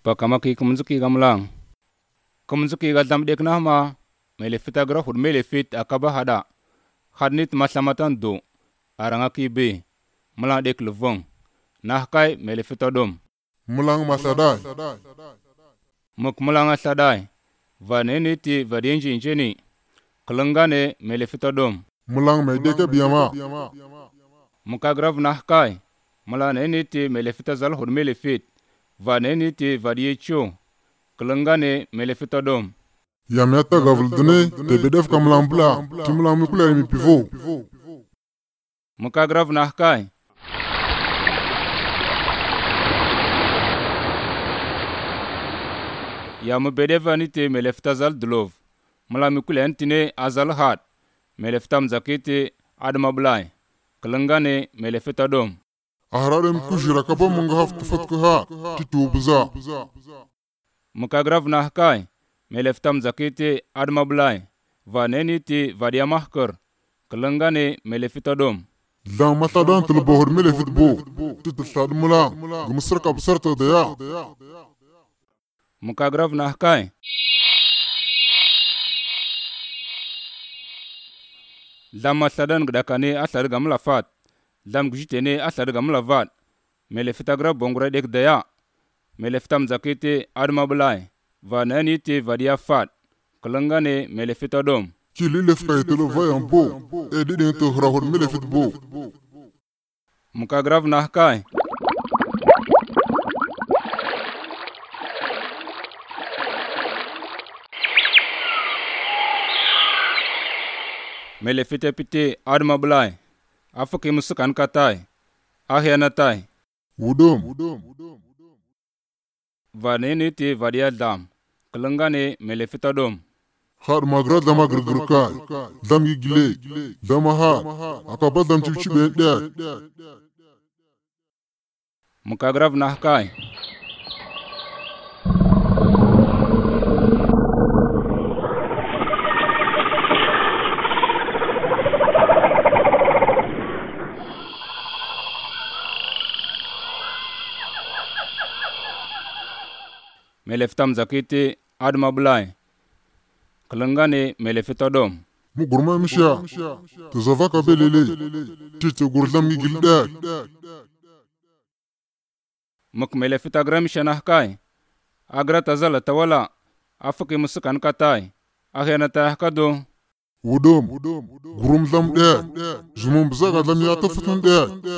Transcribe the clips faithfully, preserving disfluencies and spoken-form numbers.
pakamaki kumzuki gamlang kumzuki gadam dek nahma mele fitagra hud mele fit akaba hada hadnit maslamatan do arangaki be mulang dek luvong nahkai mele fitodom mulang masadai muk mulang asadai vaneni ti vadienji injeni kelengane mele fitodom mulang me deke biyama mukagrav nahkai mulaneni ti mele fitazal hud mele fit vaneni ti vadiecho kelengane mele fitodom yameta gavldune te bedef kamlang bla timlang mikule mi pivo mukagrav nahkai yamu bedevani te mele fitazal dlov mula mikule antine azal hat mele fitam zakete adma blai kelengane mele fitodom ahararem kujira kaba munga haftu fatkuha titu buza mukagrav nahkai mele fitam zakete adma blai vaneni ti vadia mahkar kelengane mele fitodom dan matadan tul bohor mele fitbo titu sad mulang gumsar ka busarta daya mukagrav nahkai dam masadan gdakane asar gamla fat dam gujitene asar gamla vat mele fitagrav bongura dek daya mele fitam zakete adma blai vanani ti vadia fat kelengane mele fitodom kili lef kaytelo vayan bo e didin to hrahor mele fitbo mukagrav nahkai mele fite pite adma blai afake musukan katai ahyanatai udum vaneni ti vadia dam kelengane mele fitodom har magra dama grgrka dam gile dama ha akaba dam chichibe de mukagrav nahkai mele fitam zakete adma blai kelengane mele fitodom mugurma misha tuzavaka belele titu gurdam gilda muk mele fitagram shanahkai agra tazala tawala afake musukan katai ahyana kado udum gurum dam de zumum bzaga dam yata futun de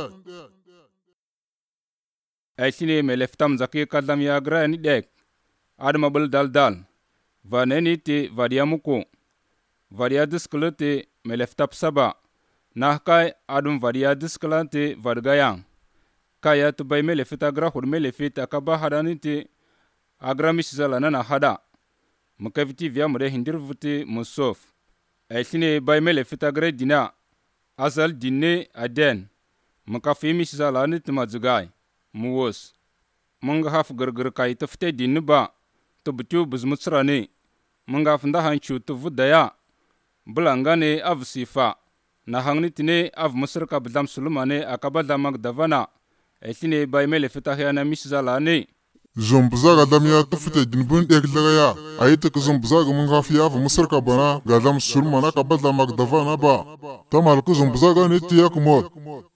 aishine mele fitam zakeke kadam ya agra ni dek adma bul dal dal vaneni ti vadia muko vadia disklete mele fitap saba nahkai adum vadia disklante vadgayang kaya tu bay mele fitagra hud mele fit akaba hadani ti agra misizala nana hada mukaviti via mure hindir vuti musof aishine bay mele fitagra dina asal dinne aden mukafi misizala ni timazugai muwos munga haf gargar kai tufte dinne ba to butu buzmutsrani munga funda hanchu to vudaya bulangane av sifa na hangni tine av musrka bdam sulmane akaba damak davana etine bay mele fitahya miszalane zumbzaga dam ya tufte dinbun dek lagaya ayita ko zumbzaga munga fi av musrka bana gadam sulmana akaba damak davana ba tamal ko zumbzaga ne tiyak mod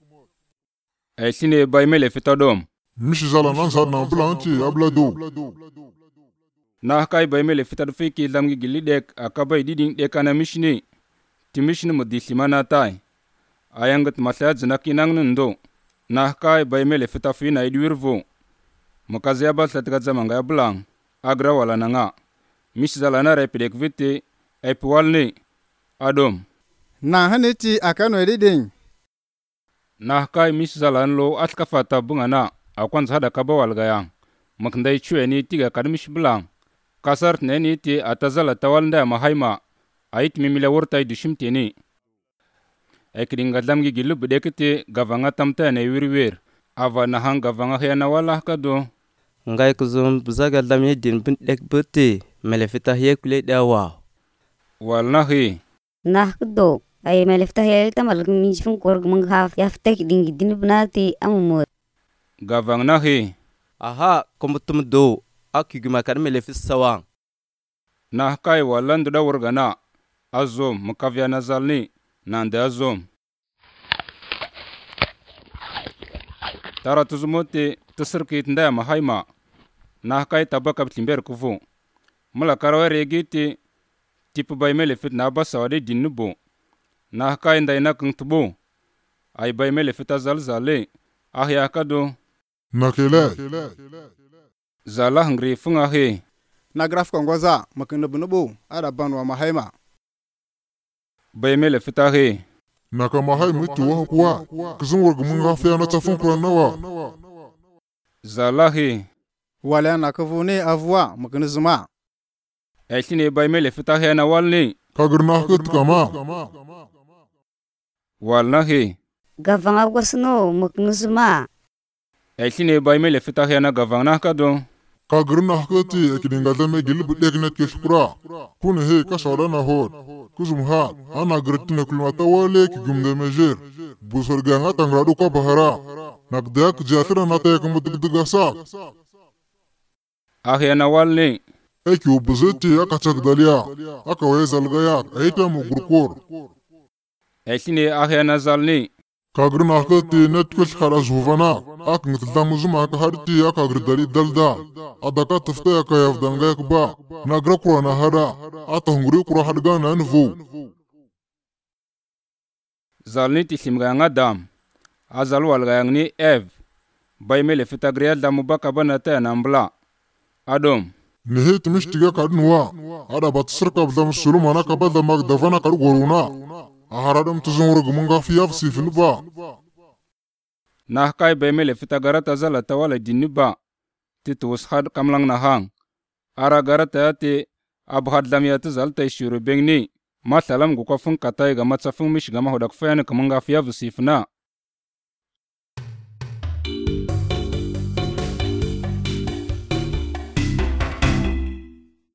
etine bay mele fitadom miszala nan sarna blanti ablado na kai bay mele fitar fiki lamgi gilidek akabai didin dekana mishni timishni mudislimana tai ayangat masad znaki nang nundo na kai bay mele fitafi na idwirvo mukazia bal tatga zamanga blang agra wala nanga mishzala na repidek vite epwalni adom na haneti akano eding na kai mishzala nlo atkafata bungana akwan zada kabawal gayang makndai chueni tiga kadmish blang kasar neni ti atazala tawalnda mahaima ait mimila wurtai dushimteni ekringa damgi gilu bedekete gavanga tamta ne wirwir ava na hang gavanga hena wala kado ngai kuzum buzaga damye din bin dek bete melefita hiye kule dawa walna hi nah kdo ay melefita hiye tamal mijfun korg manghaf yaftek dingi din bunati amumur gavanga hi aha kombutum do akiguma kan melefit sawang. Na kai walan da wurgana azom mukavya nazalni nande azom. Tara tuzumuti tusirkit ndaya mahaima na kai tabaka timber kufu. Mula karawe regiti tipu bay melefit na basa wade dinubu. Na kai ndai na kungtubu. Ay bay melefit azal zale ahya kado. Nakele. Zala hungri funga he. Na graf kongwaza makinubunubu ada banwa mahaima. Bay melefit he. Naka mahai mutu wa kuwa kizun warga mun gafiya na tafin kuran nawa. Zala he. Wala na kavune avwa makinuzuma. Aishine bay melefit he na walni. Kagir na hakit kama. Walna he. Gavanga wasno makinuzuma. Aishine bay melefit he na gavana kado. Kagir na hakiti ekidinga dame gilbu deknet keshkura. Kune he kasawda na hod. Kuzum ha ana gritina kulmata wale ki gumde mejer. Busor ganga tangradu ka bahara. Nakdak jatra nata yakamudugduga sa. Ahya na walni. Eki ubuzeti akachak dalia. Aka wezal gayak aita mugurkur. Aishine ahya na zalni. Kagir na hakiti netkesh haraz huvana. Ak ngtildamuzuma aka hariti aka gridali dalda. Adaka tafta yaka yavdanga yakba. Nagra kura na hada. Ata hungri kura hadga na nvu. Zalni tishimga nga dam. Azal walga ni ev. Bay melefit agriel damu baka banata na mbla. Adom. Nihit mishtiga kadnuwa. Ada batsirka bdam sulumana kabada magdavana karugoruna. Aharadam tuzungur gumunga fiyaf sifinuba. Nah kai bay melefit agarata zala tawala dinuba. Titu ushad kamlang na hang. Ara garata yate abhad lamiyat zalta ishuru bengni. Mathalam gukafung katay ga matsafung mish gama hodak fayana kamunga fiyaf sifna.